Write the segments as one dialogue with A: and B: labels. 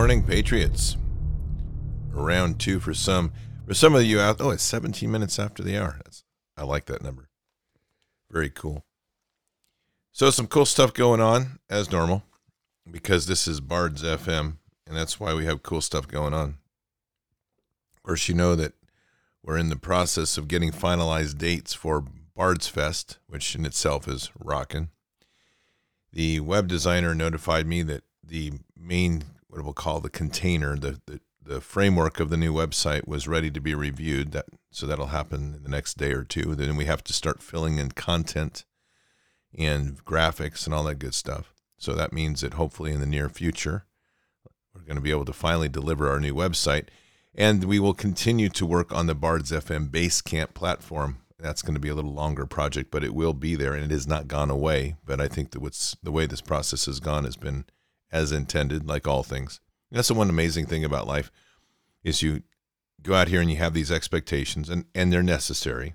A: morning, Patriots. Round two for some. For some of you out, it's 17 minutes after the hour. I like that number. Very cool. So some cool stuff going on, as normal, because this is Bards FM, and that's why we have cool stuff going on. Of course, you know that we're in the process of getting finalized dates for Bards Fest, which in itself is rocking. The web designer notified me that the main, what we'll call the container, the framework of the new website was ready to be reviewed. So that'll happen in the next day or two. Then we have to start filling in content and graphics and all that good stuff. So that means that hopefully in the near future, we're going to be able to finally deliver our new website. And we will continue to work on the Bards FM Basecamp platform. That's going to be a little longer project, but it will be there, and it has not gone away. But I think that the way this process has gone has been as intended, like all things. That's the one amazing thing about life, is you go out here and you have these expectations, and they're necessary.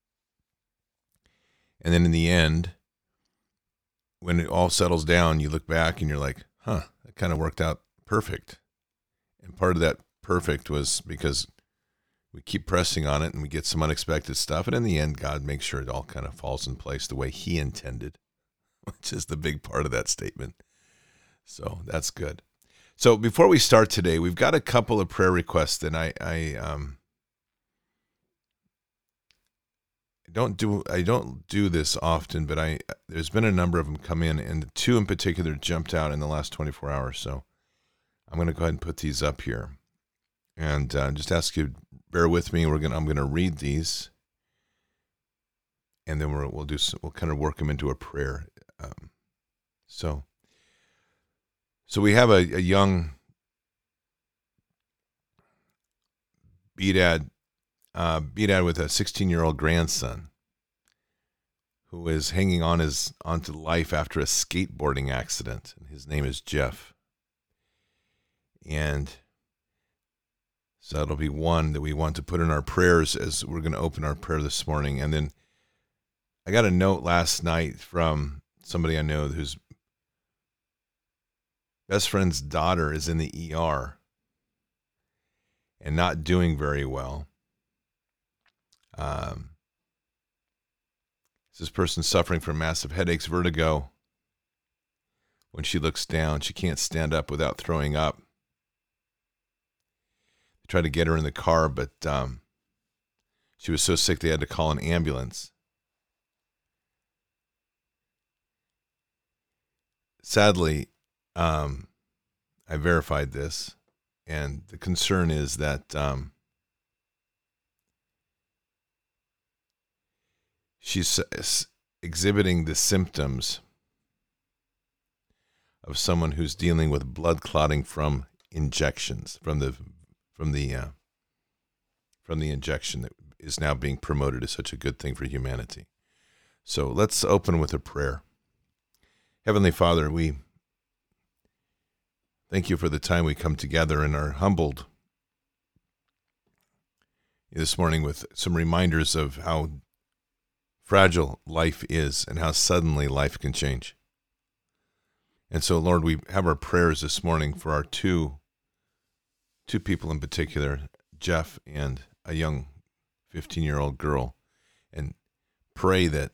A: And then in the end, when it all settles down, you look back and you're like, that kind of worked out perfect. And part of that perfect was because we keep pressing on it and we get some unexpected stuff. And in the end, God makes sure it all kind of falls in place the way he intended, which is the big part of that statement. So that's good. So before we start today, we've got a couple of prayer requests that I don't do this often, but there's been a number of them come in, and two in particular jumped out in the last 24 hours. So I'm going to go ahead and put these up here, and just ask you to bear with me. I'm going to read these, and then we'll kind of work them into a prayer. So we have a young Bedad with a 16-year-old grandson who is hanging onto life after a skateboarding accident. And his name is Jeff. And so that'll be one that we want to put in our prayers as we're going to open our prayer this morning. And then I got a note last night from somebody I know whose best friend's daughter is in the ER and not doing very well. This person suffering from massive headaches, vertigo. When she looks down, she can't stand up without throwing up. They tried to get her in the car, but she was so sick they had to call an ambulance. Sadly, I verified this, and the concern is that she's exhibiting the symptoms of someone who's dealing with blood clotting from injections, from the injection that is now being promoted as such a good thing for humanity. So let's open with a prayer. Heavenly Father, we thank you for the time we come together and are humbled this morning with some reminders of how fragile life is and how suddenly life can change. And so, Lord, we have our prayers this morning for our two people in particular, Jeff and a young 15-year-old girl, and pray that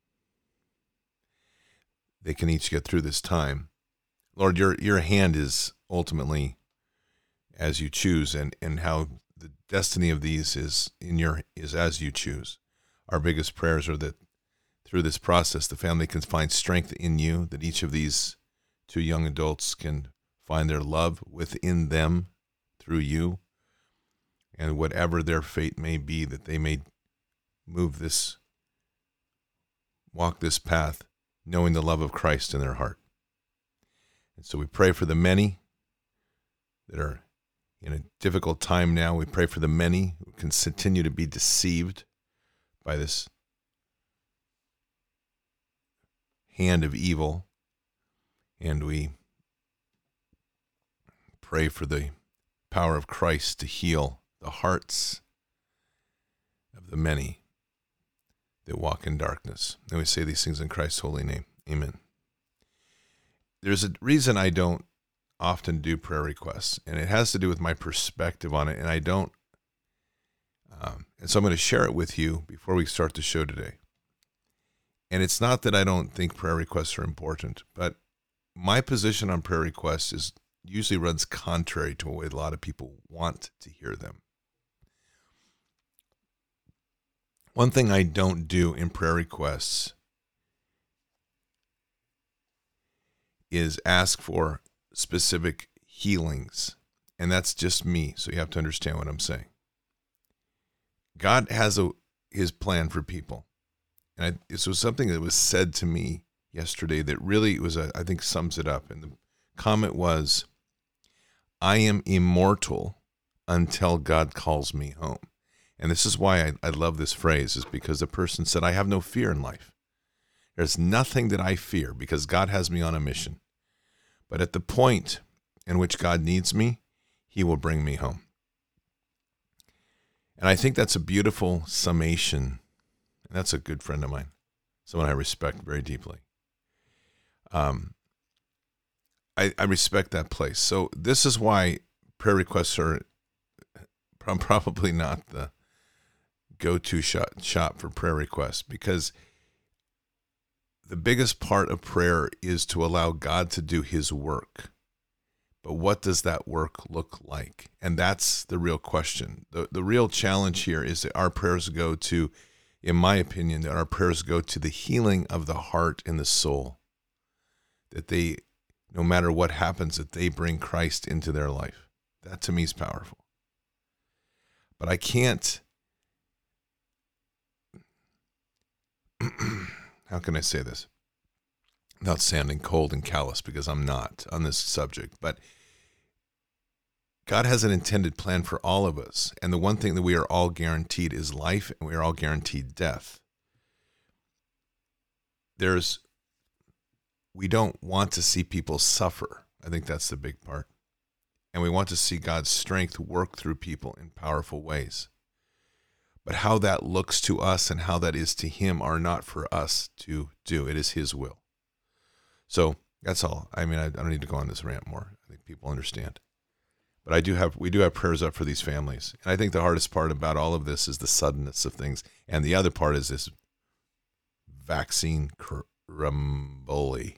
A: they can each get through this time. Lord, your hand is ultimately as you choose, and how the destiny of these is as you choose. Our biggest prayers are that through this process, the family can find strength in you, that each of these two young adults can find their love within them through you, and whatever their fate may be, that they may walk this path, knowing the love of Christ in their heart. And so we pray for the many that are in a difficult time now. We pray for the many who can continue to be deceived by this hand of evil. And we pray for the power of Christ to heal the hearts of the many that walk in darkness. And we say these things in Christ's holy name. Amen. There's a reason I don't often do prayer requests, and it has to do with my perspective on it, and I don't. And so I'm going to share it with you before we start the show today. And it's not that I don't think prayer requests are important, but my position on prayer requests is usually runs contrary to the way a lot of people want to hear them. One thing I don't do in prayer requests is ask for specific healings. And that's just me, so you have to understand what I'm saying. God has his plan for people. And this was something that was said to me yesterday that really I think sums it up. And the comment was, I am immortal until God calls me home. And this is why I love this phrase, is because the person said, I have no fear in life. There's nothing that I fear because God has me on a mission. But at the point in which God needs me, he will bring me home. And I think that's a beautiful summation. And that's a good friend of mine, someone I respect very deeply. I respect that place. So this is why prayer requests are probably not the go-to shop for prayer requests, because the biggest part of prayer is to allow God to do his work. But what does that work look like? And that's the real question. The real challenge here is that our prayers go to, in my opinion, that our prayers go to the healing of the heart and the soul. That they, no matter what happens, that they bring Christ into their life. That to me is powerful. But I can't, how can I say this without sounding cold and callous, because I'm not on this subject, but God has an intended plan for all of us. And the one thing that we are all guaranteed is life, and we are all guaranteed death. We don't want to see people suffer. I think that's the big part. And we want to see God's strength work through people in powerful ways. But how that looks to us and how that is to him are not for us to do. It is his will. So that's all. I mean, I don't need to go on this rant more. I think people understand. But we do have prayers up for these families. And I think the hardest part about all of this is the suddenness of things. And the other part is this vaccine crumble.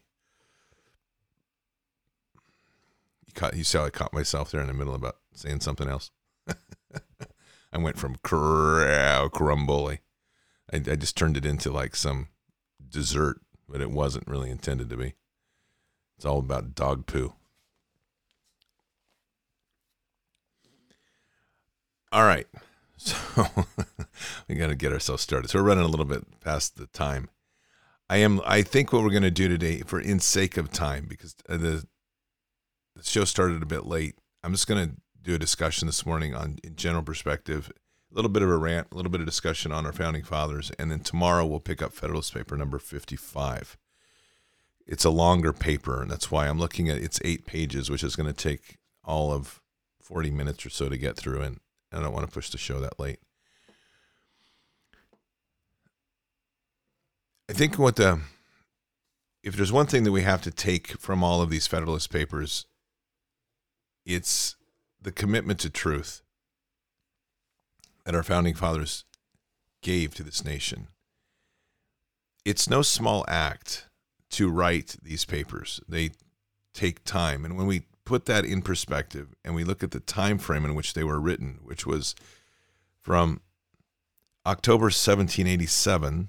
A: You saw I caught myself there in the middle about saying something else. I went from crumble. I just turned it into like some dessert, but it wasn't really intended to be. It's all about dog poo. All right. So we got to get ourselves started. So we're running a little bit past the time. I think what we're going to do today, in sake of time, because the show started a bit late, I'm just going to do a discussion this morning on, in general perspective, a little bit of a rant, a little bit of discussion on our founding fathers, and then tomorrow we'll pick up Federalist Paper number 55. It's a longer paper, and that's why I'm looking at it's 8 pages, which is going to take all of 40 minutes or so to get through, and I don't want to push the show that late. I think if there's one thing that we have to take from all of these Federalist Papers, it's the commitment to truth that our founding fathers gave to this nation. It's no small act to write these papers. They take time. And when we put that in perspective and we look at the time frame in which they were written, which was from October 1787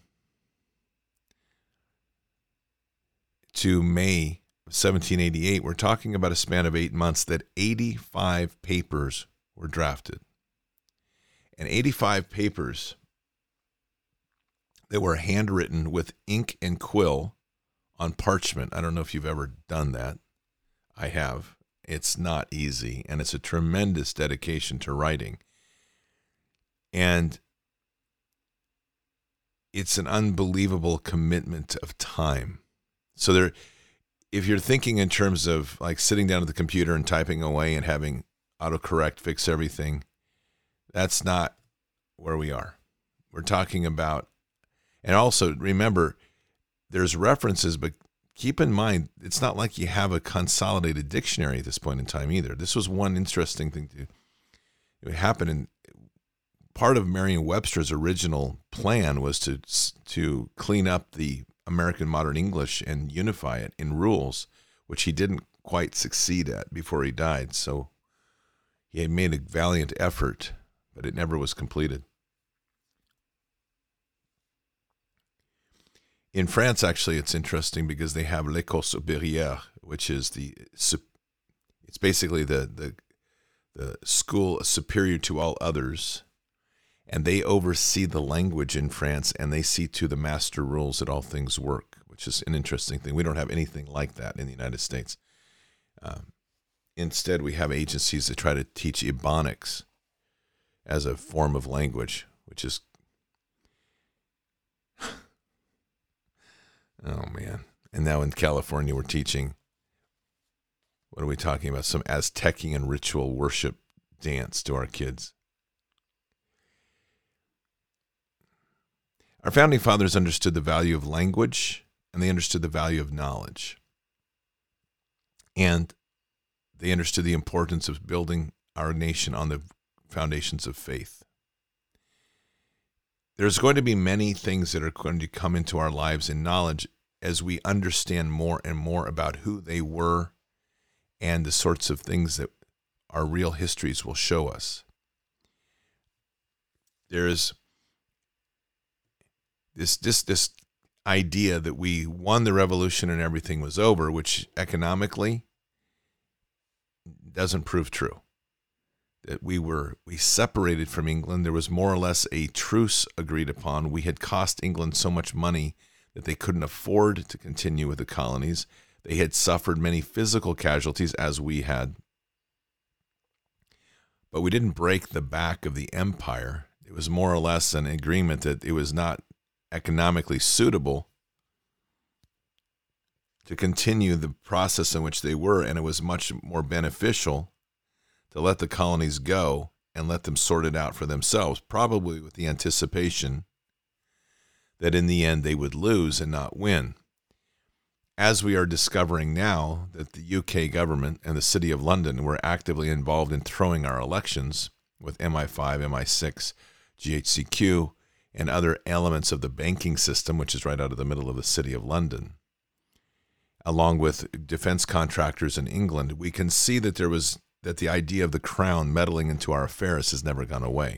A: to May 1788, we're talking about a span of 8 months that 85 papers were drafted. And 85 papers that were handwritten with ink and quill on parchment. I don't know if you've ever done that. I have. It's not easy, and it's a tremendous dedication to writing. And it's an unbelievable commitment of time. So if you're thinking in terms of like sitting down at the computer and typing away and having autocorrect fix everything, that's not where we are. We're talking about, and also remember, there's references, but keep in mind, it's not like you have a consolidated dictionary at this point in time either. This was one interesting thing to happen. And part of Merriam-Webster's original plan was to clean up the American Modern English and unify it in rules, which he didn't quite succeed at before he died. So he had made a valiant effort, but it never was completed. In France, actually, it's interesting because they have l'École supérieure, which is it's basically the school superior to all others, and they oversee the language in France, and they see to the master rules that all things work, which is an interesting thing. We don't have anything like that in the United States. Instead, we have agencies that try to teach Ebonics as a form of language, which is oh, man. And now in California, we're teaching, what are we talking about? Some Aztecian ritual worship dance to our kids. Our founding fathers understood the value of language, and they understood the value of knowledge. And they understood the importance of building our nation on the foundations of faith. There's going to be many things that are going to come into our lives in knowledge as we understand more and more about who they were and the sorts of things that our real histories will show us. There's this idea that we won the revolution and everything was over, which economically doesn't prove true. That we separated from England. There was more or less a truce agreed upon. We had cost England so much money that they couldn't afford to continue with the colonies. They had suffered many physical casualties, as we had. But we didn't break the back of the empire. It was more or less an agreement that it was not economically suitable to continue the process in which they were, and it was much more beneficial to let the colonies go and let them sort it out for themselves, probably with the anticipation that in the end they would lose and not win. As we are discovering now that the UK government and the City of London were actively involved in throwing our elections with MI5, MI6, GHCQ, and other elements of the banking system, which is right out of the middle of the City of London, along with defense contractors in England, we can see that that the idea of the crown meddling into our affairs has never gone away.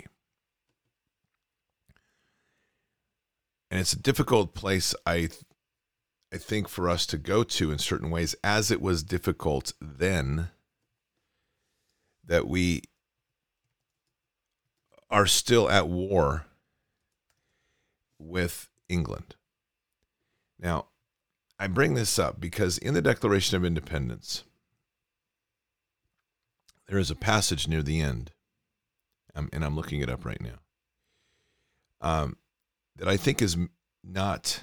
A: And it's a difficult place, I think, for us to go to in certain ways, as it was difficult then that we are still at war with England. Now, I bring this up because in the Declaration of Independence, there is a passage near the end, and I'm looking it up right now, that I think is not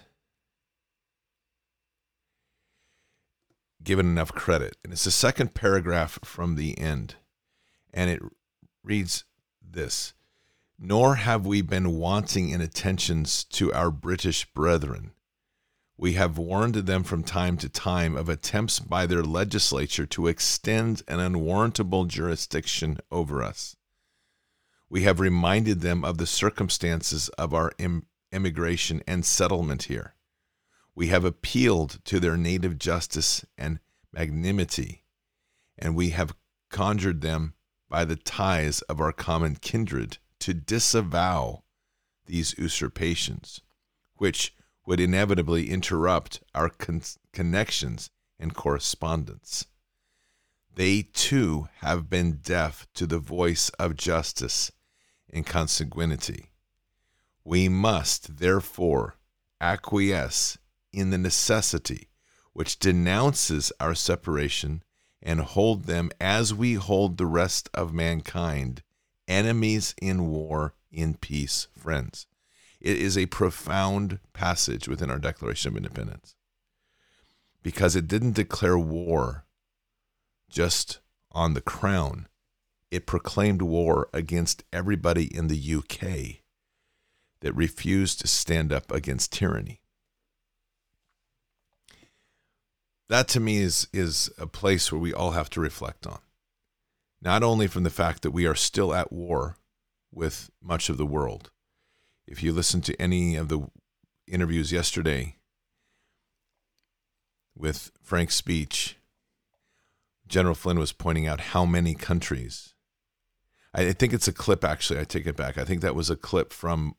A: given enough credit. And it's the second paragraph from the end. And it reads this: "Nor have we been wanting in attentions to our British brethren. We have warned them from time to time of attempts by their legislature to extend an unwarrantable jurisdiction over us. We have reminded them of the circumstances of our immigration and settlement here. We have appealed to their native justice and magnanimity, and we have conjured them by the ties of our common kindred to disavow these usurpations, which would inevitably interrupt our connections and correspondence. They, too, have been deaf to the voice of justice and consanguinity. We must, therefore, acquiesce in the necessity which denounces our separation and hold them as we hold the rest of mankind, enemies in war, in peace, friends." It is a profound passage within our Declaration of Independence because it didn't declare war just on the crown. It proclaimed war against everybody in the UK that refused to stand up against tyranny. that to me is a place where we all have to reflect on. Not only from the fact that we are still at war with much of the world. If you listen to any of the interviews yesterday with Frank's speech, General Flynn was pointing out how many countries. I think it's a clip, actually. I take it back. I think that was a clip from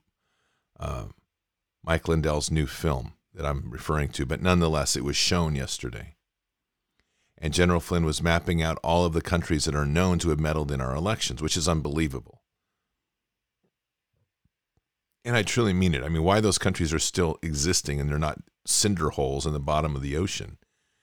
A: Mike Lindell's new film that I'm referring to, but nonetheless, it was shown yesterday. And General Flynn was mapping out all of the countries that are known to have meddled in our elections, which is unbelievable. And I truly mean it. I mean, why those countries are still existing and they're not cinder holes in the bottom of the ocean,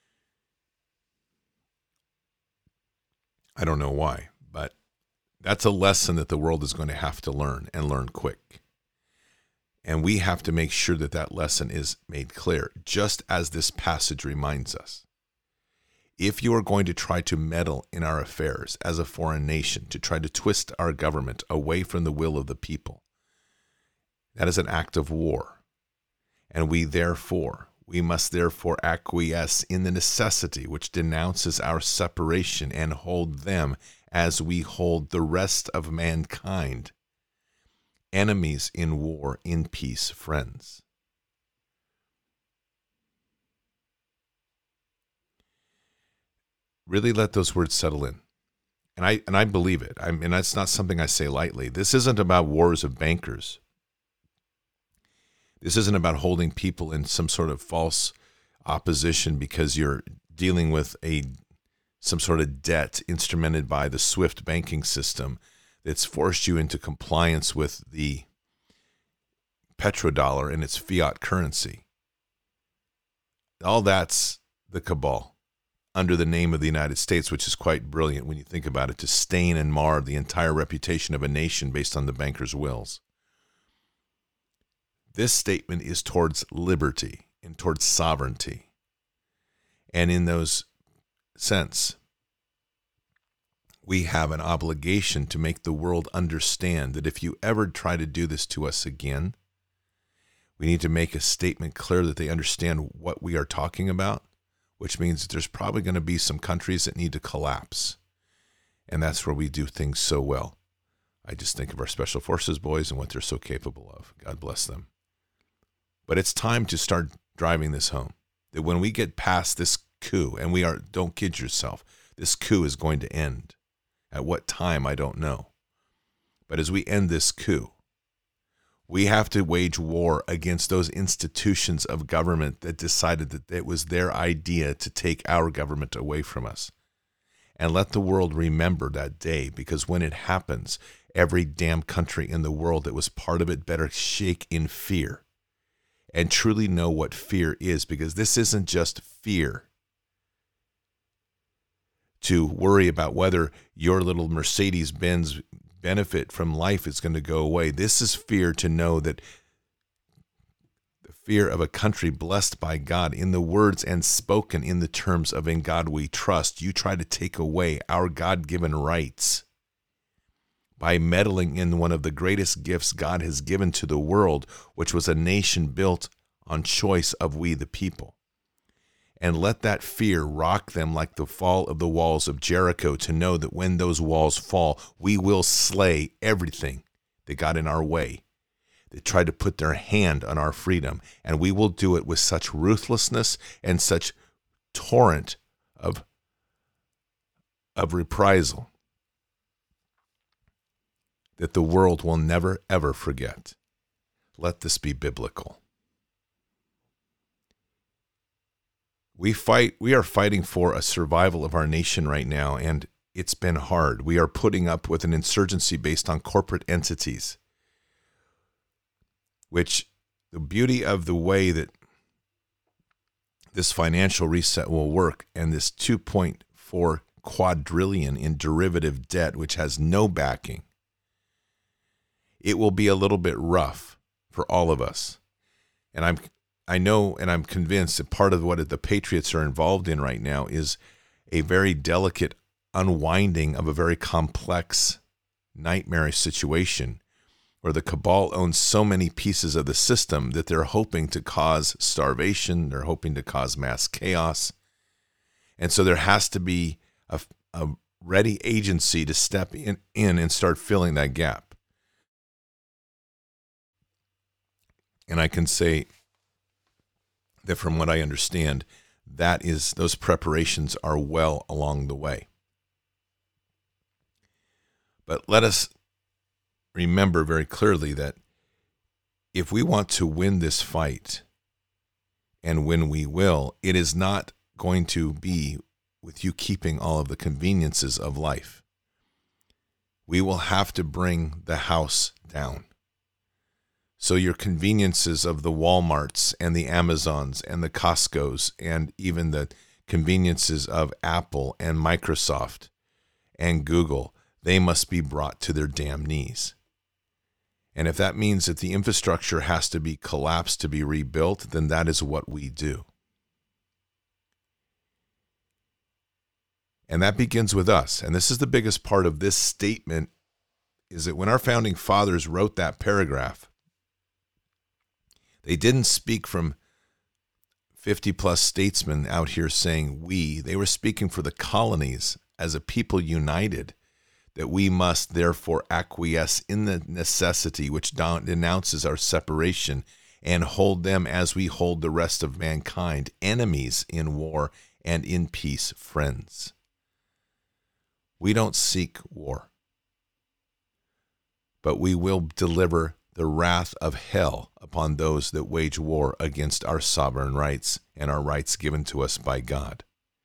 A: I don't know why, but that's a lesson that the world is going to have to learn, and learn quick. And we have to make sure that that lesson is made clear, just as this passage reminds us. If you are going to try to meddle in our affairs as a foreign nation, to try to twist our government away from the will of the people, that is an act of war. And we must therefore acquiesce in the necessity which denounces our separation and hold them as we hold the rest of mankind, enemies in war, in peace, friends. Really let those words settle in. And I believe it. I mean, that's not something I say lightly. This isn't about wars of bankers. This isn't about holding people in some sort of false opposition because you're dealing with some sort of debt instrumented by the SWIFT banking system that's forced you into compliance with the petrodollar and its fiat currency. All that's the cabal under the name of the United States, which is quite brilliant when you think about it, to stain and mar the entire reputation of a nation based on the bankers' wills. This statement is towards liberty and towards sovereignty. And in those sense, we have an obligation to make the world understand that if you ever try to do this to us again, we need to make a statement clear that they understand what we are talking about, which means that there's probably going to be some countries that need to collapse. And that's where we do things so well. I just think of our Special Forces boys and what they're so capable of. God bless them. But it's time to start driving this home, that when we get past this coup, and don't kid yourself, this coup is going to end. At what time, I don't know. But as we end this coup, we have to wage war against those institutions of government that decided that it was their idea to take our government away from us. And let the world remember that day, because when it happens, every damn country in the world that was part of it better shake in fear and truly know what fear is, because this isn't just fear to worry about whether your little Mercedes-Benz benefit from life is going to go away. This is fear to know that the fear of a country blessed by God in the words and spoken in the terms of "in God we trust." You try to take away our God-given rights by meddling in one of the greatest gifts God has given to the world, which was a nation built on choice of we the people. And let that fear rock them like the fall of the walls of Jericho, to know that when those walls fall, we will slay everything that got in our way, that tried to put their hand on our freedom. And we will do it with such ruthlessness and such torrent of reprisal that the world will never, ever forget. Let this be biblical. We are fighting for a survival of our nation right now, and it's been hard. We are putting up with an insurgency based on corporate entities, which the beauty of the way that this financial reset will work, and this 2.4 quadrillion in derivative debt, which has no backing, it will be a little bit rough for all of us. And I know and I'm convinced that part of what the Patriots are involved in right now is a very delicate unwinding of a very complex, nightmarish situation where the cabal owns so many pieces of the system that they're hoping to cause starvation, they're hoping to cause mass chaos, And so there has to be a ready agency to step in and start filling that gap. And I can say that from what I understand, those preparations are well along the way. But let us remember very clearly that if we want to win this fight, and when we will, it is not going to be with you keeping all of the conveniences of life. We will have to bring the house down. So your conveniences of the Walmarts and the Amazons and the Costcos and even the conveniences of Apple and Microsoft and Google, they must be brought to their damn knees. And if that means that the infrastructure has to be collapsed to be rebuilt, then that is what we do. And that begins with us. And this is the biggest part of this statement, is that when our founding fathers wrote that paragraph, they didn't speak from 50 plus statesmen out here saying we. They were speaking for the colonies as a people united, that we must therefore acquiesce in the necessity which denounces our separation and hold them as we hold the rest of mankind, enemies in war and in peace, friends. We don't seek war, but we will deliver the wrath of hell upon those that wage war against our sovereign rights and our rights given to us by God.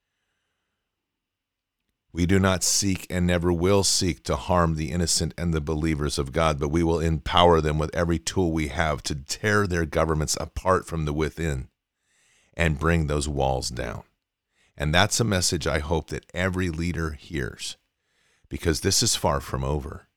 A: We do not seek and never will seek to harm the innocent and the believers of God, but we will empower them with every tool we have to tear their governments apart from the within and bring those walls down. And that's a message I hope that every leader hears, because this is far from over.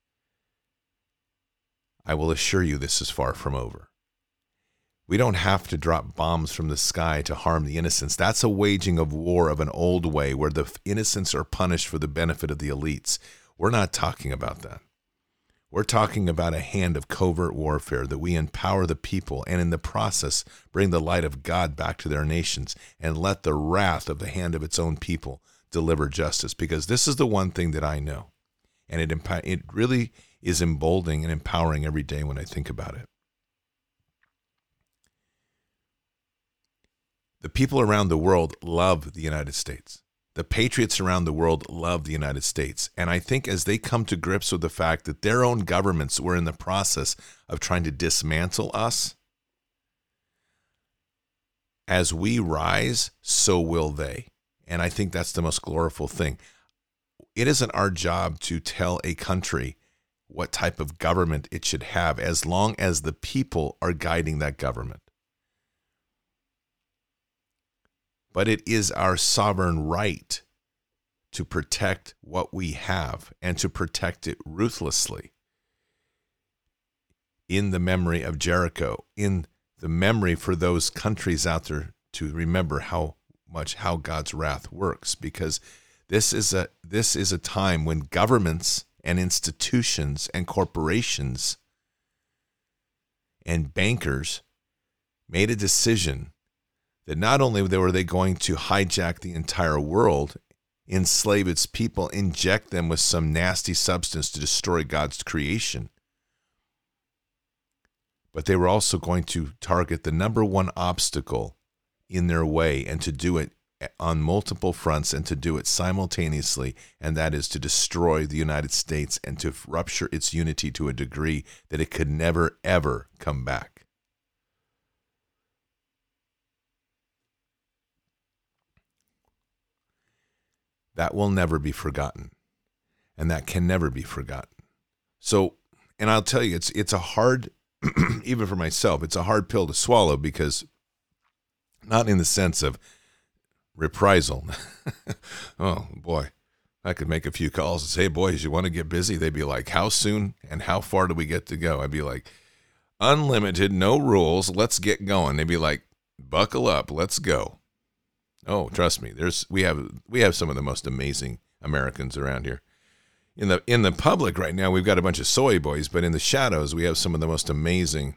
A: I will assure you this is far from over. We don't have to drop bombs from the sky to harm the innocents. That's a waging of war of an old way where the innocents are punished for the benefit of the elites. We're not talking about that. We're talking about a hand of covert warfare, that we empower the people and in the process bring the light of God back to their nations and let the wrath of the hand of its own people deliver justice. Because this is the one thing that I know. And it really is emboldening and empowering every day when I think about it. The people around the world love the United States. The patriots around the world love the United States. And I think as they come to grips with the fact that their own governments were in the process of trying to dismantle us, as we rise, so will they. And I think that's the most glorious thing. It isn't our job to tell a country what type of government it should have, as long as the people are guiding that government. But it is our sovereign right to protect what we have and to protect it ruthlessly. In the memory of Jericho, in the memory for those countries out there to remember how God's wrath works, because this is a time when governments and institutions and corporations and bankers made a decision that not only were they going to hijack the entire world, enslave its people, inject them with some nasty substance to destroy God's creation, but they were also going to target the number one obstacle in their way, and to do it on multiple fronts and to do it simultaneously, and that is to destroy the United States and to rupture its unity to a degree that it could never, ever come back. That will never be forgotten, and that can never be forgotten. So, and I'll tell you, it's a hard, even for myself, it's a hard pill to swallow, because not in the sense of reprisal. Oh boy, I could make a few calls and say, hey boys, you want to get busy? They'd be like, how soon and how far do we get to go? I'd be like, unlimited, no rules, let's get going. They'd be like, buckle up, let's go. Oh, trust me, we have some of the most amazing Americans around here. In the public right now, we've got a bunch of soy boys, but in the shadows, we have some of the most amazing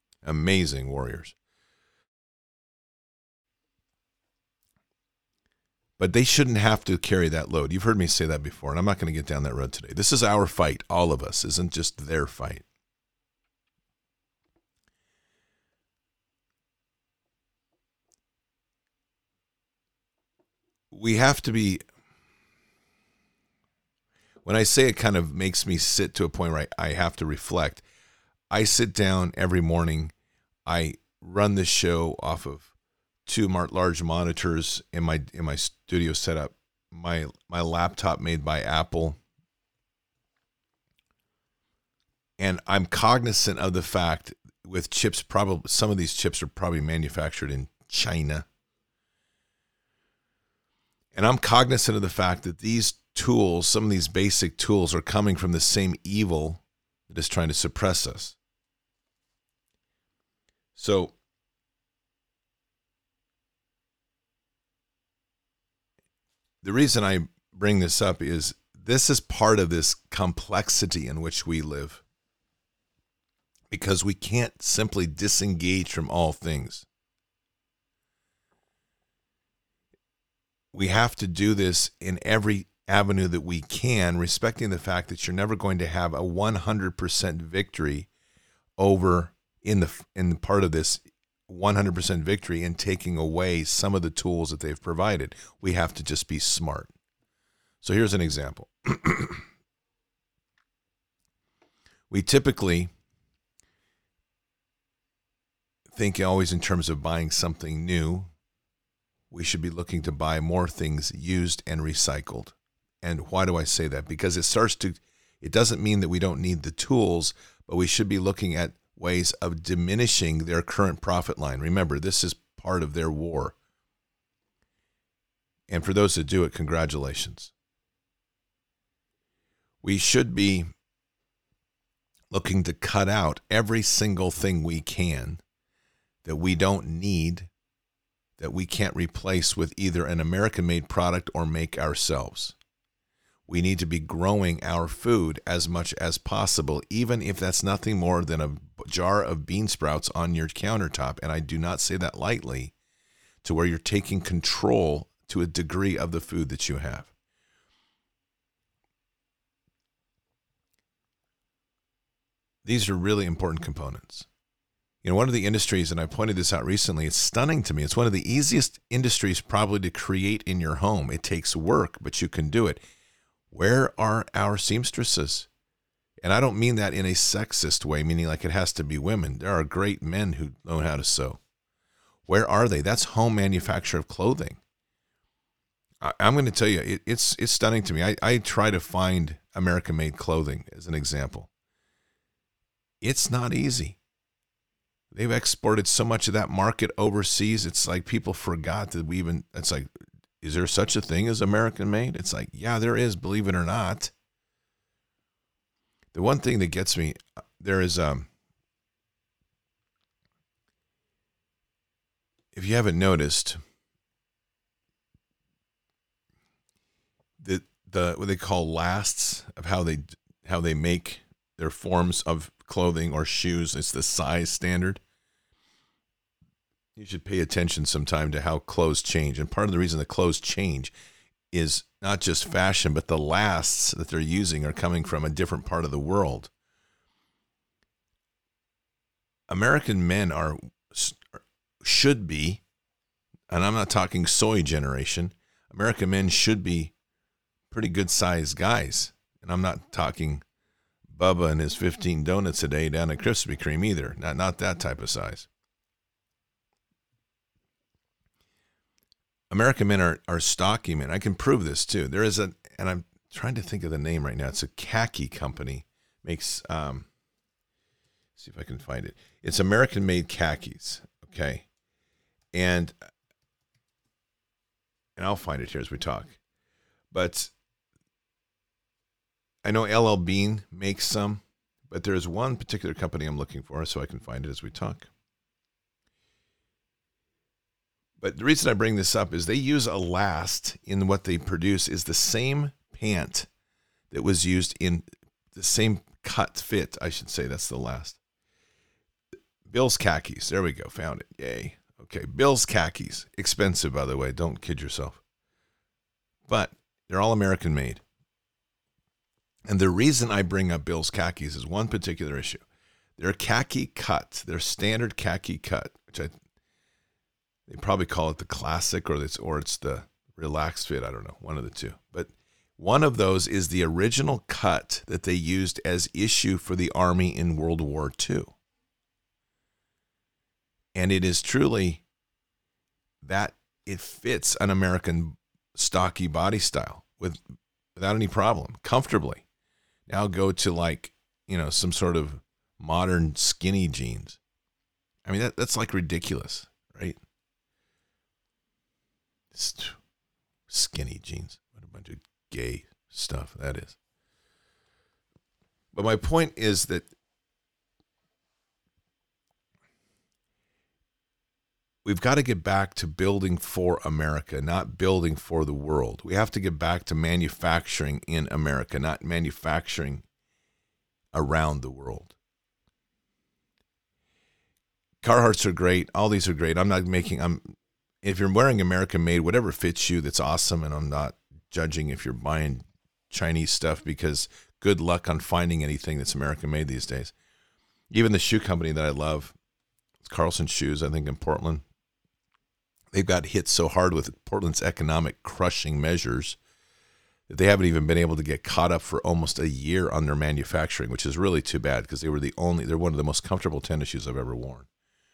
A: warriors. But they shouldn't have to carry that load. You've heard me say that before, and I'm not going to get down that road today. This is our fight, all of us. Isn't just their fight. We have to be, when I say it kind of makes me sit to a point where I have to reflect. I sit down every morning. I run this show off of two large monitors in my studio setup. My laptop made by Apple. And I'm cognizant of the fact with chips, probably some of these chips are probably manufactured in China. And I'm cognizant of the fact that these tools, some of these basic tools, are coming from the same evil that is trying to suppress us. So the reason I bring this up is this is part of this complexity in which we live, because we can't simply disengage from all things. We have to do this in every avenue that we can, respecting the fact that you're never going to have a 100% victory over in the part of this 100% victory in taking away some of the tools that they've provided. We have to just be smart. So here's an example. We typically think always in terms of buying something new. We should be looking to buy more things used and recycled. And why do I say that? Because it doesn't mean that we don't need the tools, but we should be looking at ways of diminishing their current profit line. Remember, this is part of their war. And for those that do it, congratulations. We should be looking to cut out every single thing we can that we don't need, that we can't replace with either an American-made product or make ourselves. We need to be growing our food as much as possible, even if that's nothing more than a jar of bean sprouts on your countertop. And I do not say that lightly, to where you're taking control to a degree of the food that you have. These are really important components. You know, one of the industries, and I pointed this out recently, it's stunning to me. It's one of the easiest industries probably to create in your home. It takes work, but you can do it. Where are our seamstresses? And I don't mean that in a sexist way, meaning like it has to be women. There are great men who know how to sew. Where are they? That's home manufacture of clothing. I'm going to tell you, it's stunning to me. I try to find American-made clothing as an example. It's not easy. They've exported so much of that market overseas. It's like people forgot that it's like, is there such a thing as American-made? It's like, yeah, there is, believe it or not. The one thing that gets me, there is, if you haven't noticed, what they call lasts of how they make their forms of clothing or shoes, it's the size standard. You should pay attention sometime to how clothes change. And part of the reason the clothes change is not just fashion, but the lasts that they're using are coming from a different part of the world. American men should be, and I'm not talking soy generation, American men should be pretty good sized guys. And I'm not talking Bubba and his 15 donuts a day down at Krispy Kreme either. Not that type of size. American men are stocky men. I can prove this too. There is and I'm trying to think of the name right now. It's a khaki company. Makes, see if I can find it. It's American-made khakis, okay? And I'll find it here as we talk. But I know LL Bean makes some, but there's one particular company I'm looking for, so I can find it as we talk. But the reason I bring this up is they use a last in what they produce is the same pant that was used in the same cut fit, I should say. That's the last. Bill's Khakis. There we go. Found it. Yay. Okay. Bill's Khakis. Expensive, by the way. Don't kid yourself. but they're all American made. And the reason I bring up Bill's khakis is one particular issue. Their khaki cut, their standard khaki cut, which they probably call it the classic or it's the relaxed fit. I don't know, one of the two. But one of those is the original cut that they used as issue for the Army in World War II. And it is truly that it fits an American stocky body style without any problem, comfortably. Now go to some sort of modern skinny jeans. I mean, that's like ridiculous, right? Skinny jeans. What a bunch of gay stuff that is. But my point is that we've got to get back to building for America, not building for the world. We have to get back to manufacturing in America, not manufacturing around the world. Carhartts are great. All these are great. If you're wearing American made, whatever fits you, that's awesome. And I'm not judging if you're buying Chinese stuff, because good luck on finding anything that's American made these days. Even the shoe company that I love, Carlson Shoes, I think in Portland, they've got hit so hard with Portland's economic crushing measures that they haven't even been able to get caught up for almost a year on their manufacturing, which is really too bad, because they're one of the most comfortable tennis shoes I've ever worn.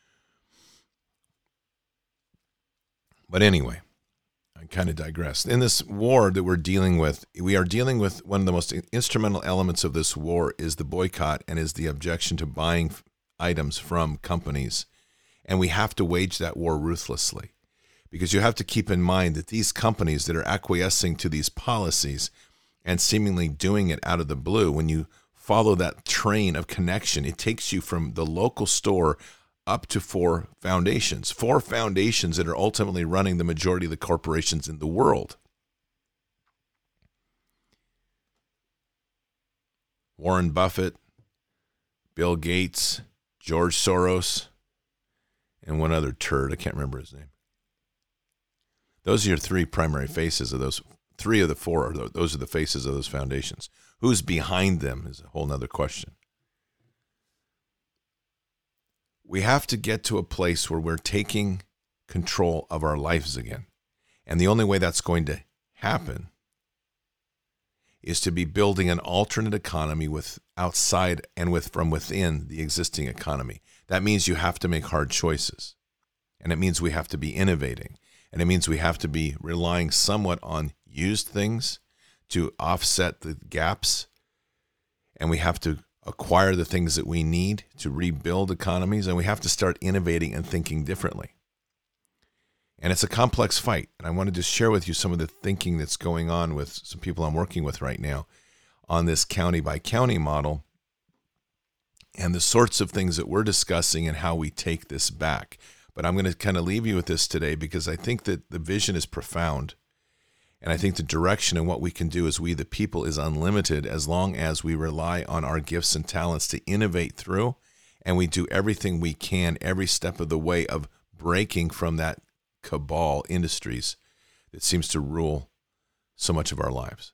A: But anyway, I kind of digressed. In this war that we're dealing with, we are dealing with one of the most instrumental elements of this war is the boycott and is the objection to buying items from companies. And we have to wage that war ruthlessly, because you have to keep in mind that these companies that are acquiescing to these policies and seemingly doing it out of the blue, when you follow that train of connection, it takes you from the local store up to four foundations that are ultimately running the majority of the corporations in the world. Warren Buffett, Bill Gates, George Soros, and one other turd. I can't remember his name. Those are your three primary faces of those. Three of the four, those are the faces of those foundations. Who's behind them is a whole nother question. We have to get to a place where we're taking control of our lives again. And the only way that's going to happen is to be building an alternate economy with outside and from within the existing economy. That means you have to make hard choices. And it means we have to be innovating. And it means we have to be relying somewhat on used things to offset the gaps. And we have to acquire the things that we need to rebuild economies, and we have to start innovating and thinking differently. And it's a complex fight. And I wanted to share with you some of the thinking that's going on with some people I'm working with right now on this county by county model, and the sorts of things that we're discussing and how we take this back. But I'm going to kind of leave you with this today, because I think that the vision is profound. And I think the direction and what we can do as we, the people, is unlimited, as long as we rely on our gifts and talents to innovate through, and we do everything we can every step of the way of breaking from that cabal industries that seems to rule so much of our lives.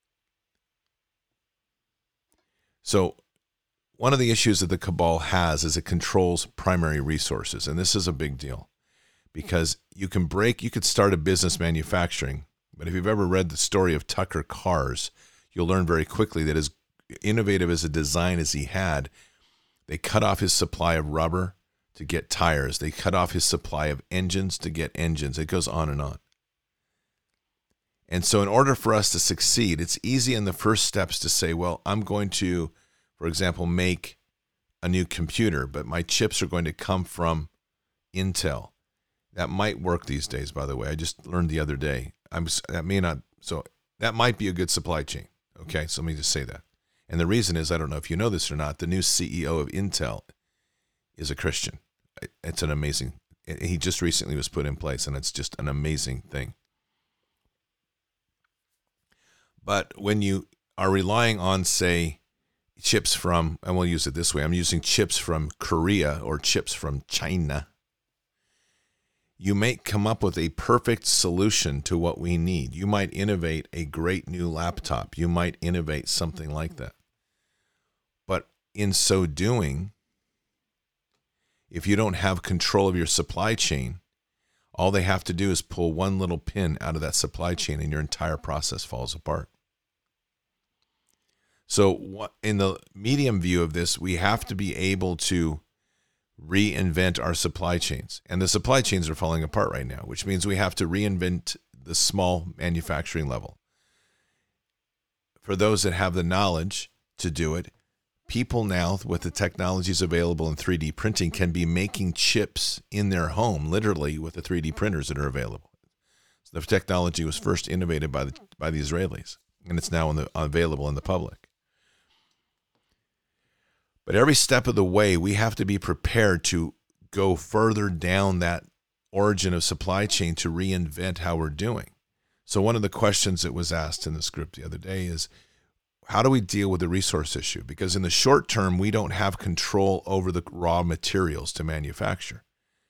A: So one of the issues that the cabal has is it controls primary resources, and this is a big deal, because you could start a business manufacturing. But if you've ever read the story of Tucker Cars, you'll learn very quickly that as innovative as a design as he had, they cut off his supply of rubber to get tires. They cut off his supply of engines to get engines. It goes on and on. And so in order for us to succeed, it's easy in the first steps to say, well, I'm going to, for example, make a new computer, but my chips are going to come from Intel. That might work these days, by the way. I just learned the other day. That may not, so that might be a good supply chain. Okay, so let me just say that. And the reason is, I don't know if you know this or not, the new CEO of Intel is a Christian. It's an amazing, he just recently was put in place, and it's just an amazing thing. But when you are relying on, say, chips from, and we'll use it this way, I'm using chips from Korea or chips from China, You may come up with a perfect solution to what we need. You might innovate a great new laptop. You might innovate something like that. But in so doing, if you don't have control of your supply chain, all they have to do is pull one little pin out of that supply chain and your entire process falls apart. So in the medium view of this, we have to be able to reinvent our supply chains. And the supply chains are falling apart right now, which means we have to reinvent the small manufacturing level. For those that have the knowledge to do it, people now with the technologies available in 3D printing can be making chips in their home, literally with the 3D printers that are available. So the technology was first innovated by the Israelis, and it's now available in the public. But every step of the way, we have to be prepared to go further down that origin of supply chain to reinvent how we're doing. So one of the questions that was asked in this group the other day is, how do we deal with the resource issue? Because in the short term, we don't have control over the raw materials to manufacture.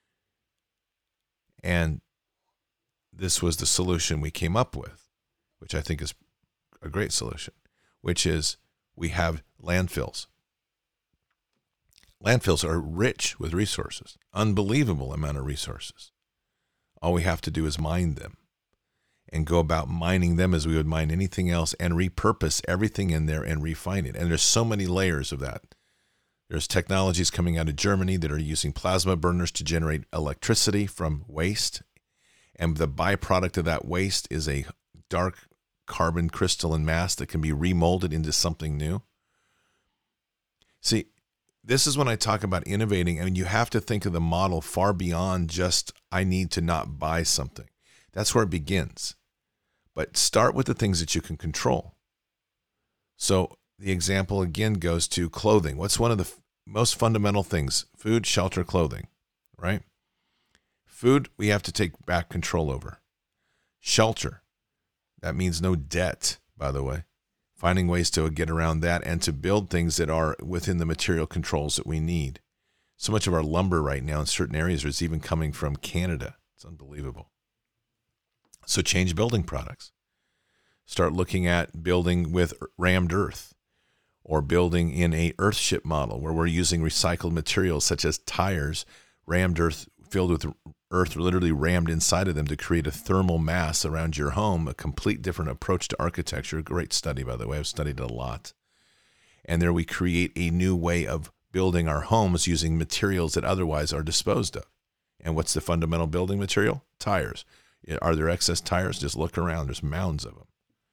A: And this was the solution we came up with, which I think is a great solution, which is we have landfills. Landfills are rich with resources, unbelievable amount of resources. All we have to do is mine them and go about mining them as we would mine anything else and repurpose everything in there and refine it. And there's so many layers of that. There's technologies coming out of Germany that are using plasma burners to generate electricity from waste. And the byproduct of that waste is a dark carbon crystalline mass that can be remolded into something new. See, this is when I talk about innovating, and you have to think of the model far beyond just, I need to not buy something. That's where it begins. But start with the things that you can control. So the example again goes to clothing. What's one of the most fundamental things? Food, shelter, clothing, right? Food, we have to take back control over. Shelter, that means no debt, by the way. Finding ways to get around that and to build things that are within the material controls that we need. So much of our lumber right now in certain areas is even coming from Canada. It's unbelievable. So change building products. Start looking at building with rammed earth or building in a earthship model where we're using recycled materials such as tires, rammed earth filled with earth literally rammed inside of them to create a thermal mass around your home, a complete different approach to architecture. Great study, by the way. I've studied it a lot. And there we create a new way of building our homes using materials that otherwise are disposed of. And what's the fundamental building material? Tires. Are there excess tires? Just look around. There's mounds of them.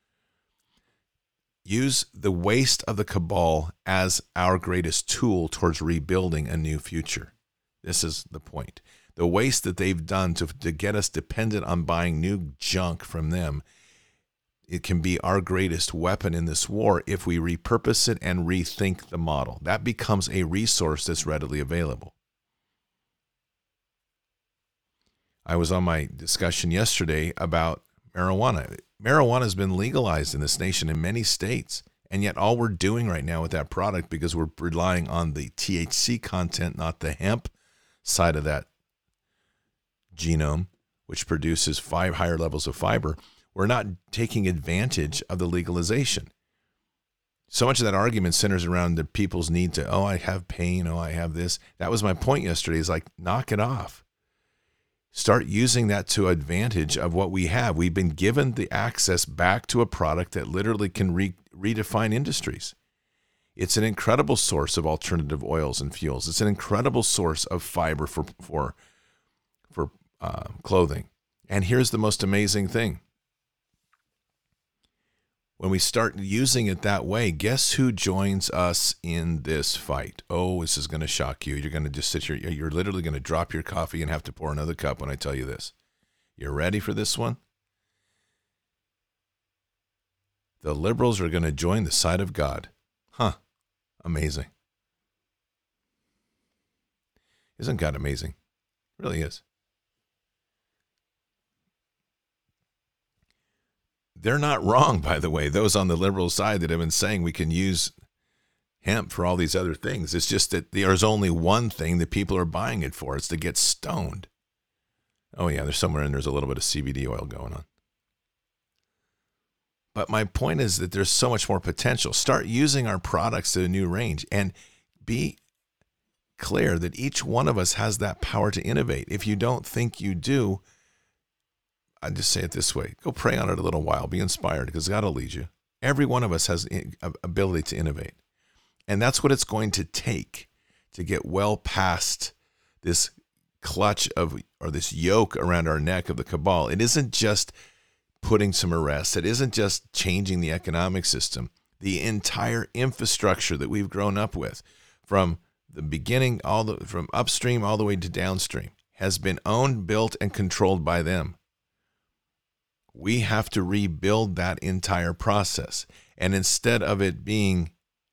A: Use the waste of the cabal as our greatest tool towards rebuilding a new future. This is the point. The waste that they've done to get us dependent on buying new junk from them, it can be our greatest weapon in this war if we repurpose it and rethink the model. That becomes a resource that's readily available. I was on my discussion yesterday about marijuana. Marijuana has been legalized in this nation in many states, and yet all we're doing right now with that product, because we're relying on the THC content, not the hemp side of that genome, which produces 5 higher levels of fiber, we're not taking advantage of the legalization. So much of that argument centers around the people's need to, I have pain, I have this. That was my point yesterday, is like, knock it off. Start using that to advantage of what we have. We've been given the access back to a product that literally can redefine industries. It's an incredible source of alternative oils and fuels. It's an incredible source of fiber for clothing. And here's the most amazing thing. When we start using it that way, guess who joins us in this fight? Oh, this is going to shock you. You're going to just sit here. You're literally going to drop your coffee and have to pour another cup when I tell you this. You're ready for this one? The liberals are going to join the side of God. Amazing. Isn't God amazing? It really is. They're not wrong, by the way, those on the liberal side that have been saying we can use hemp for all these other things. It's just that there's only one thing that people are buying it for. It's to get stoned. Oh, yeah, there's somewhere in there's a little bit of CBD oil going on. But my point is that there's so much more potential. Start using our products to a new range and be clear that each one of us has that power to innovate. If you don't think you do, I just say it this way. Go pray on it a little while. Be inspired because God will lead you. Every one of us has the ability to innovate. And that's what it's going to take to get well past this clutch of, or this yoke around our neck of the cabal. It isn't just putting some arrests. It isn't just changing the economic system. The entire infrastructure that we've grown up with, from the beginning, from upstream all the way to downstream, has been owned, built, and controlled by them. We have to rebuild that entire process. And instead of it being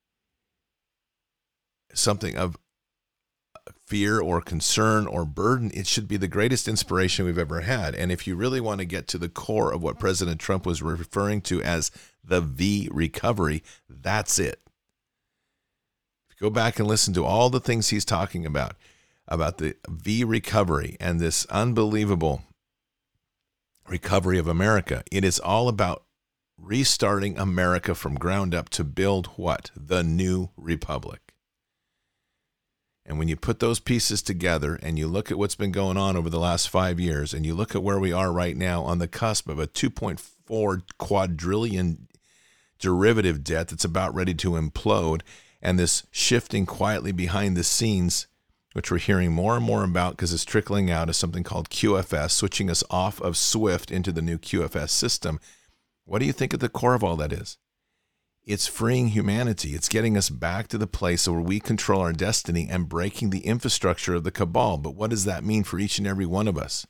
A: something of fear or concern or burden, it should be the greatest inspiration we've ever had. And if you really want to get to the core of what President Trump was referring to as the V recovery, that's it. If you go back and listen to all the things he's talking about the V recovery and this unbelievable recovery of America, it is all about restarting America from ground up to build what? The new republic. And when you put those pieces together and you look at what's been going on over the last 5 years, and you look at where we are right now on the cusp of a 2.4 quadrillion derivative debt that's about ready to implode, and this shifting quietly behind the scenes, which we're hearing more and more about because it's trickling out as something called QFS, switching us off of SWIFT into the new QFS system. What do you think at the core of all that is? It's freeing humanity. It's getting us back to the place where we control our destiny and breaking the infrastructure of the cabal. But what does that mean for each and every one of us?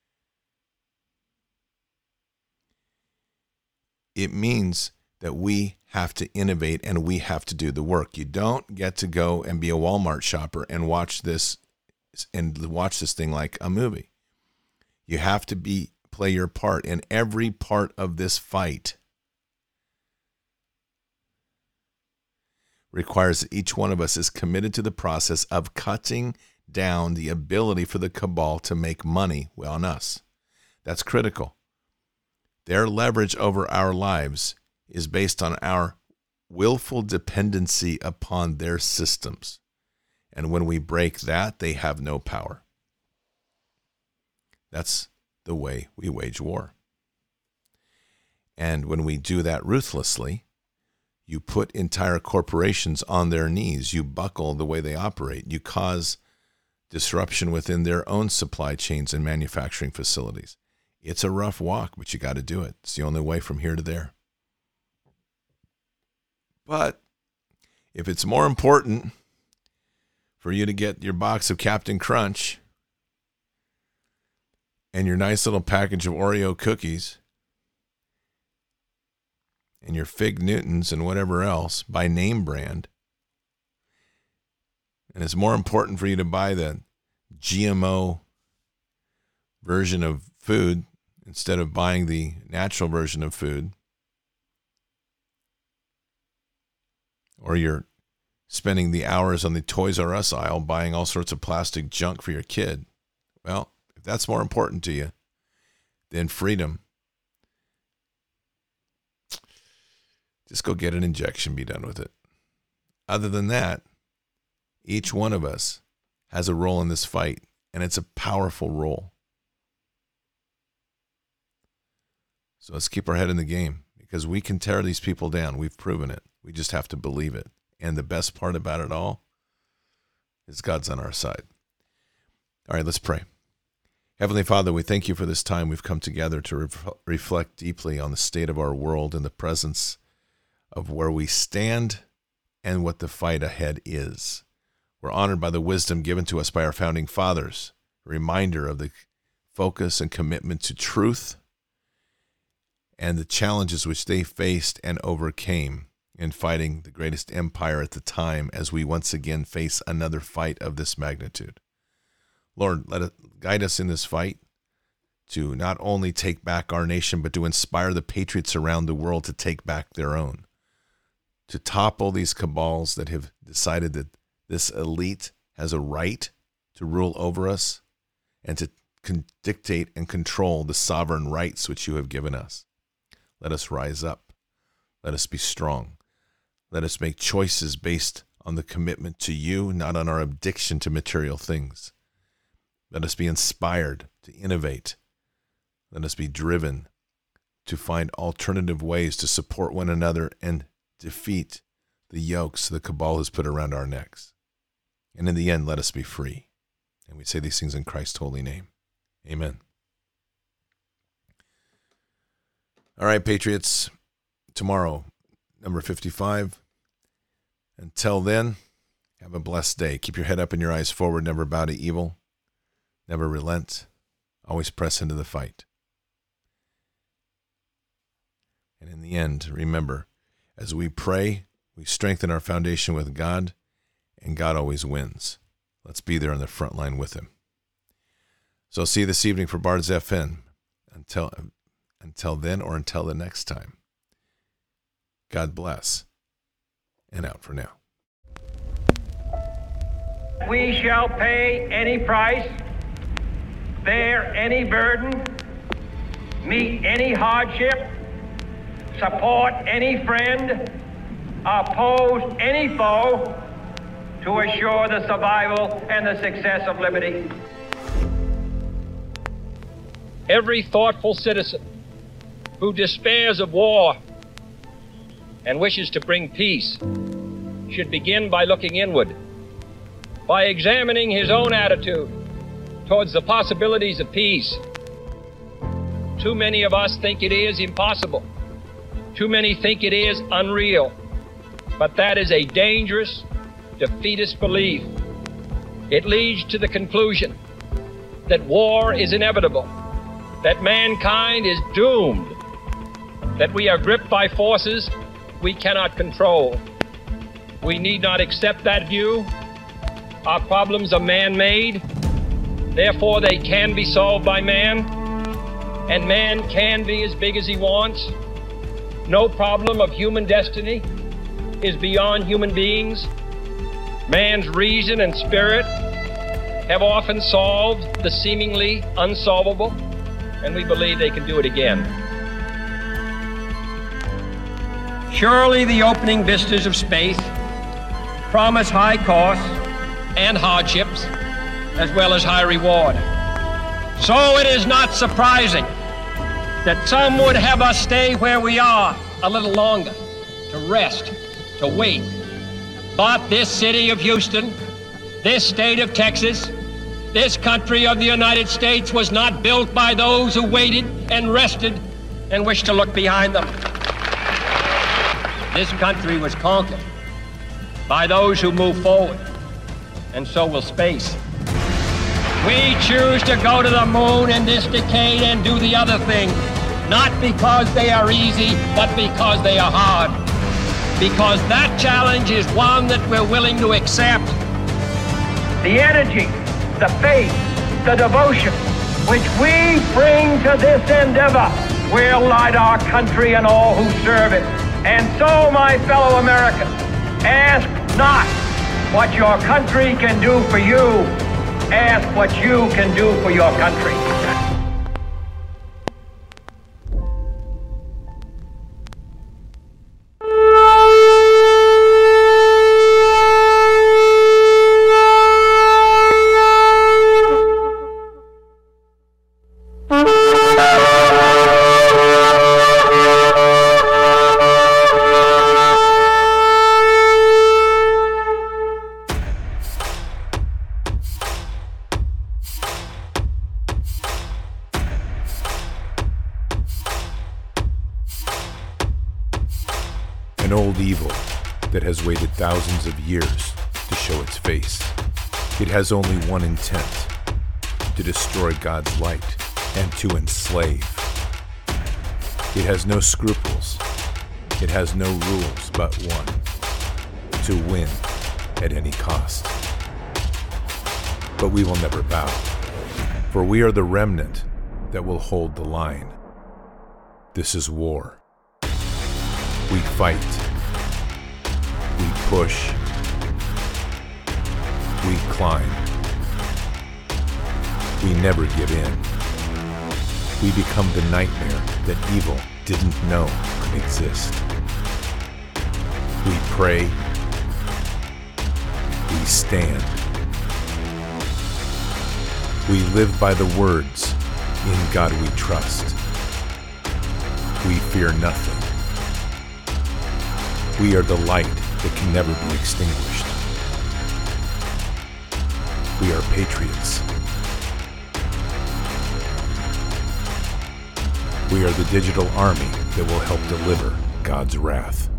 A: It means that we have to innovate and we have to do the work. You don't get to go and be a Walmart shopper and watch this thing like a movie. You have to play your part in every part of this fight. Requires that each one of us is committed to the process of cutting down the ability for the cabal to make money on us. That's critical. Their leverage over our lives is based on our willful dependency upon their systems. And when we break that, they have no power. That's the way we wage war. And when we do that ruthlessly, you put entire corporations on their knees. You buckle the way they operate. You cause disruption within their own supply chains and manufacturing facilities. It's a rough walk, but you got to do it. It's the only way from here to there. But if it's more important for you to get your box of Captain Crunch and your nice little package of Oreo cookies and your Fig Newtons and whatever else by name brand, and it's more important for you to buy the GMO version of food instead of buying the natural version of food, or you're spending the hours on the Toys R Us aisle buying all sorts of plastic junk for your kid, well, if that's more important to you than freedom, just go get an injection, be done with it. Other than that, each one of us has a role in this fight, and it's a powerful role. So let's keep our head in the game, because we can tear these people down. We've proven it. We just have to believe it. And the best part about it all is God's on our side. All right, let's pray. Heavenly Father, we thank you for this time we've come together to reflect deeply on the state of our world in the presence of where we stand and what the fight ahead is. We're honored by the wisdom given to us by our founding fathers, a reminder of the focus and commitment to truth and the challenges which they faced and overcame in fighting the greatest empire at the time, as we once again face another fight of this magnitude. Lord, let it guide us in this fight to not only take back our nation, but to inspire the patriots around the world to take back their own, to topple these cabals that have decided that this elite has a right to rule over us, and to dictate and control the sovereign rights which you have given us. Let us rise up. Let us be strong. Let us make choices based on the commitment to you, not on our addiction to material things. Let us be inspired to innovate. Let us be driven to find alternative ways to support one another and defeat the yokes the cabal has put around our necks. And in the end, let us be free. And we say these things in Christ's holy name. Amen. All right, Patriots, tomorrow, number 55. Until then, have a blessed day. Keep your head up and your eyes forward. Never bow to evil. Never relent. Always press into the fight. And in the end, remember, as we pray, we strengthen our foundation with God, and God always wins. Let's be there on the front line with him. So I'll see you this evening for Bards FN. Until then, or until the next time, God bless, and out for now.
B: We shall pay any price, bear any burden, meet any hardship, support any friend, oppose any foe to assure the survival and the success of liberty. Every thoughtful citizen who despairs of war and wishes to bring peace should begin by looking inward, by examining his own attitude towards the possibilities of peace. Too many of us think it is impossible. Too many think it is unreal. But that is a dangerous, defeatist belief. It leads to the conclusion that war is inevitable, that mankind is doomed, that we are gripped by forces we cannot control. We need not accept that view. Our problems are man-made, therefore they can be solved by man, and man can be as big as he wants. No problem of human destiny is beyond human beings. Man's reason and spirit have often solved the seemingly unsolvable, and we believe they can do it again. Surely the opening vistas of space promise high costs and hardships, as well as high reward. So it is not surprising that some would have us stay where we are a little longer, to rest, to wait. But this city of Houston, this state of Texas, this country of the United States was not built by those who waited and rested and wished to look behind them. This country was conquered by those who move forward, and so will space. We choose to go to the moon in this decade and do the other thing, not because they are easy, but because they are hard. Because that challenge is one that we're willing to accept. The energy, the faith, the devotion which we bring to this endeavor will light our country and all who serve it. And so, my fellow Americans, ask not what your country can do for you. Ask what you can do for your country.
A: An old evil that has waited thousands of years to show its face. It has only one intent: to destroy God's light and to enslave. It has no scruples. It has no rules but one: to win at any cost. But we will never bow, for we are the remnant that will hold the line. This is war. We fight. We push. We climb. We never give in. We become the nightmare that evil didn't know could exist. We pray. We stand. We live by the words, "In God we trust." We fear nothing. We are the light that can never be extinguished. We are patriots. We are the digital army that will help deliver God's wrath.